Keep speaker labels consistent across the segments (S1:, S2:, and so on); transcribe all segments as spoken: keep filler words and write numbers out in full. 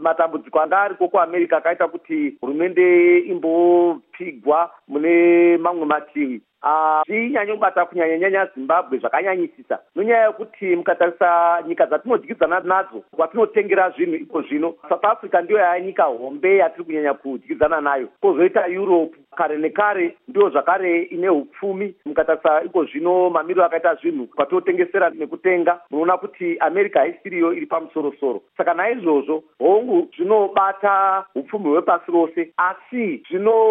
S1: matambudziko anga ariko kuAmerica akaita kuti hurumende imbopigwa mune mamwe mativi. Zvinyanya kubata kunyanya-nyanya Zimbabwe zvakanyanyisisa nonyaya yekuti mukatarisa nyika dzatinodyidzana nadzo kwatinotengera zvinhu iko zvino, South Africa ndiyo nyika hombe yatiri kunyanya kudyidzana nayo, kozoita Europe kare nekare ndiyo zvakare ine hupfumi. Mukatarisa iko zvino mamiriro akaita zvinhu kwatotengesera nekutenga, munoona kuti America haisiriyo iri pamusoro-soro. Saka naizvozvo hongu zvinobata hupfumi hwepasi rose, asi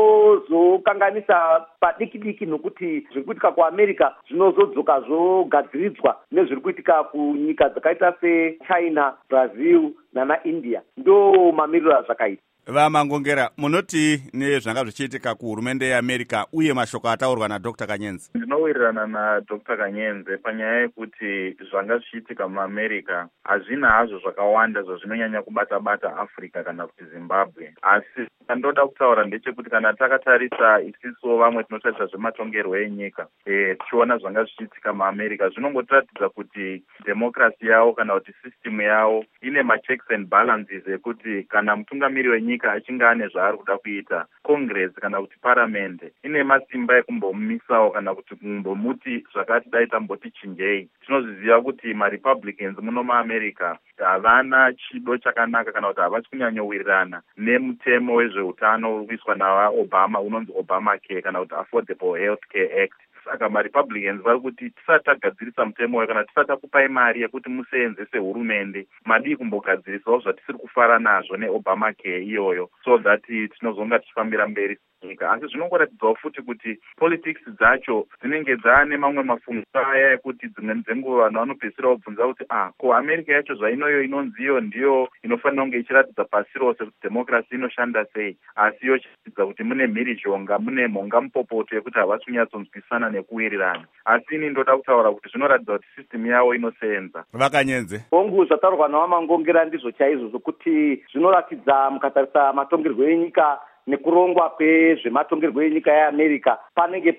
S1: zvinozokanganisa padiki-diki nokuti zviri kuitika kuAmerica zvinozodzoka zvogadziridzwa nezviri kuitika kunyika dzakaita seChina, Brazil nana India. Ndo mamiriro azvakaita.
S2: Vamangongera, munoti nezvanga zvichiitika kuhurumende yeAmerica uye mashoko ataurwa naDr Kanyenze?
S3: Ndinowirirana naDr Kanyenze panyaya yekuti zvanga zvichiitika muAmerica hazvina hazvo zvakawanda zvazvinonyanya kubata-bata Africa kana kuti Zimbabwe. Asi ndoda kutaura ndechekuti kana takatarisa isiso vamwe tinotarisa zvematongerwo enyika, e, tichiona zvanga zvichiitika muAmerica zvinongotiratidza kuti demokrasi yavo kana kuti system yavo ine machecks and balances ekuti kana mutungamiri wenyika achinge ane zvaari kuda kuita, Congress kana kuti Parliament ine masimba ekumbomumisawo kana kuti kumbomuti zvakati dai tamboti chinjei. Tinozviziva kuti maRepublicans muno muAmerica havana chido chakanaka kana kuti havasi kunyanyowirirana nemutemo wezveutano uri kuiswa navaObama unonzi Obamacare kana kuti Affordable Health Care Act. Saka maRepublicans vari kuti tisati tagadzirisa mutemo wayo kana tisati takupai mari yekuti museenzese hurumende, madii kumbogadzirisawo zvatisiri kufara nazvo neObamacare iyoyo, so that tinozonga tichifambira mberi nyika. Asi zvinongoratidzawo futi kuti politics dzacho dzinenge dzaane mamwe mafungo aya ekuti dzimwe dzenguva vanhu vanopedzisira vobvunza kuti ah, ko America yacho zvainoyo inonziyo ndiyo inofanira kunge ichiratidza pasi rose kuti demokrasi inoshanda sei, asi yochiratidza kuti mune mhirizhonga, mune mhonga mupopoto yekuti havasi kunyatsonzwisana nekuwirirana. Asi ini ndoda kutaura kuti zvinoratidza kuti system yavo inoseenza.
S2: Vakanyenze,
S1: hongu zvataurwa navamangongera ndizvo chaizvo zvokuti zvinoratidza mukatarisa matongerwo enyika nekurongwa kwezvematongerwo enyika yeAmerica panenge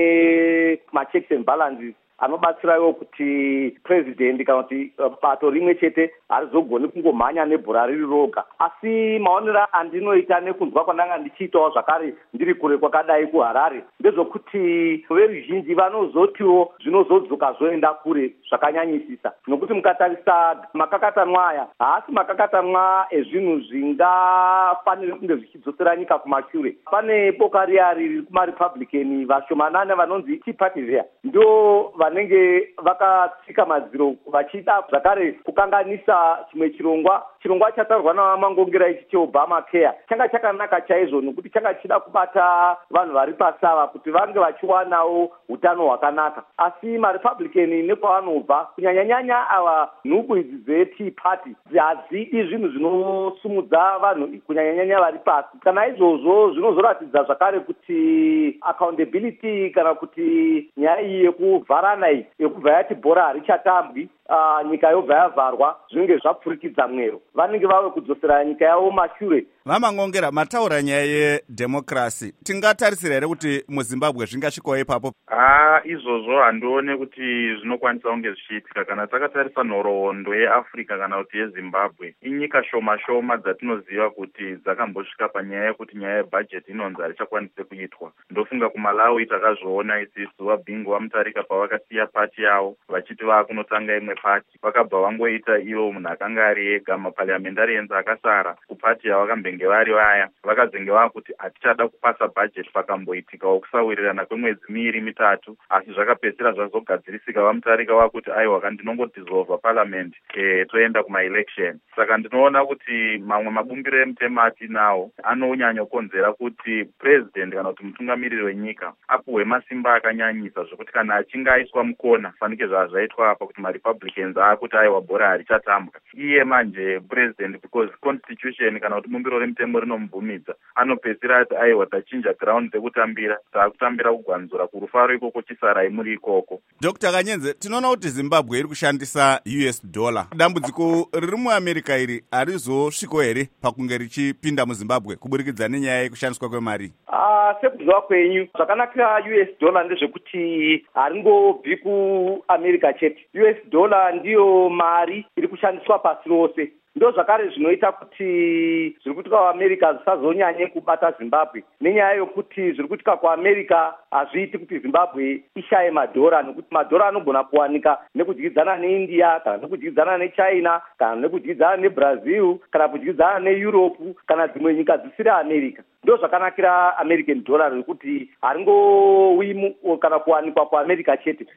S1: paine machecks and balances anobatsirawo kuti president kana kuti bato rimwe chete harizogoni kungomhanya nebhora riri roga. Asi maonero andinoita nekunzwa kwandanga ndichiitawo zvakare ndiri kure kwakadai kuHarare ndezvokuti veruzhinji vanozotiwo zvinozodzoka zvoenda kure zvakanyanyisisa, nokuti mukatarisa makakatanwa aya haasi makakatanwa ezvinhu zvingafanire kunge zvichidzosera nyika kumashure. Pane boka riya riri kumaRepublican vashomanana vanonzi Tea Party riya ndo vanenge vakatsika madziro vachida zvakare kukanganisa chimwe chirongwa. Chirongwa chataurwa navamangongera ichi cheObamacare changa chakanaka chaizvo nokuti changa chida kubata vanhu vari pasava kuti vange vachiwanawo utano hwakanaka. Asi maRepublican nekwavanobva kunyanya-nyanya ava nhubu idzi dzeTea Party hadzidi zvinhu zvinosumudza vanhu kunyanya-nyanya vari pasi. Kana izvozvo zvinozoratidza zvakare kuti accountability kana kuti nyaya iyi yekuvharana iyi yekubva yati bhora harichatambwi, uh, nyika yobva yavharwa zvinenge zvapfurikidza mwero, vanenge vave kudzosera nyika yavo mashure.
S2: Vamangongera, mataura nyaya yedhemokrasi, tingatarisira here kuti muZimbabwe zvingasvikawo ipapo?
S3: Ah, izvozvo handione kuti zvinokwanisa kunge zvichiitika. Kana takatarisa nhoroondo yeAfrica kana kuti yeZimbabwe, inyika shoma-shoma dzatinoziva kuti dzakambosvika panyaya yekuti nyaya yebhajeti inonzi harichakwanise kuitwa. Ndofunga kuMalawi takazviona isisu vaBingu vaMutharika pavakasiya pati yavo vachiti vakunotanga imwe pati, vakabva vangoita ivo munhu akanga ari ega. Mapariamendarians akasara kupati yavakambenge vari vaya vakazenge vakuti hatichada kupasa bhajeti, pakamboitika wokusawirirana kwemwedzi miiri mitatu, asi zvakapedzisira zvazogadzirisika. VaMutharika vakuti aiwa kandinongodissolva parliament e, toenda kumaelection. Saka ndinoona kuti mamwe mabumbiro emutemo atinawo anonyanyokonzera kuti president kana kuti mutungamiriri wenyika apuhwe masimba akanyanyisa zvokuti kana achinge aiswa mukona fanike zvazvaitwa apa kuti maRepublicans akuti aiwa bhora harichatambwa. Iye manje president because constitution kana kuti bumbiro remutemo rinomubvumidza, anopedzisira ati aiwa tachinja ground dzekutambira, taakutambira kugwanzura kurufaro ikoko chisarai muri ikoko.
S2: Dr Kanyenze, tinoona kuti Zimbabwe iri kushandisa U S dollar. Dambudziko riri muAmerica iri harizosviko here pakunge richipinda muZimbabwe kuburikidza nenyaya yekushandiswa kwemari?
S1: Ah, sekuziva kwenyu zvakanakira U S dollar ndezvekuti haringobvi kuAmerica chete. U S dollar ndiyo mari iri kushandiswa pasi rose. ndo zvakare zvinoita kuti zviri kuitika kuamerica zvisazonyanye kubata zimbabwe, nenyaya yokuti zviri kuitika kuamerica hazviiti kuti zimbabwe ishaye madhora, nekuti madhora anogona kuwanika nekudyidzana neindia kana nekudyidzana nechina kana nekudyidzana nebrazil kana kudyidzana neeurope kana dzimwe nyika dzisiri america. Ndo zvakanakira American dollar, nekuti haringowi kana kuwanikwa kuamerica chete,